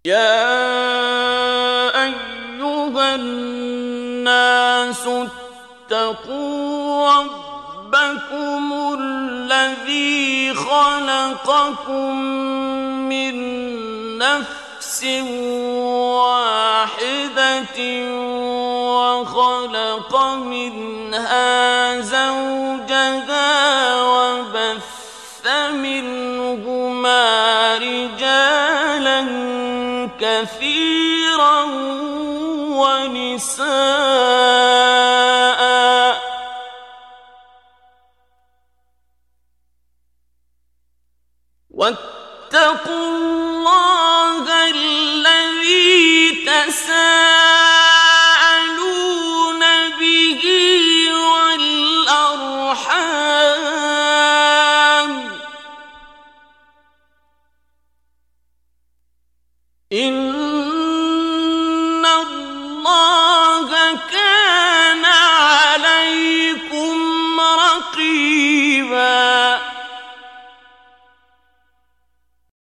يا أيها الناس اتقوا ربكم الذي خلقكم من نفس واحدة وخلق منها زوجها وبث منهما رجالا كثيرا ونساء واتقوا الله الذي تساءلون به والأرحام إن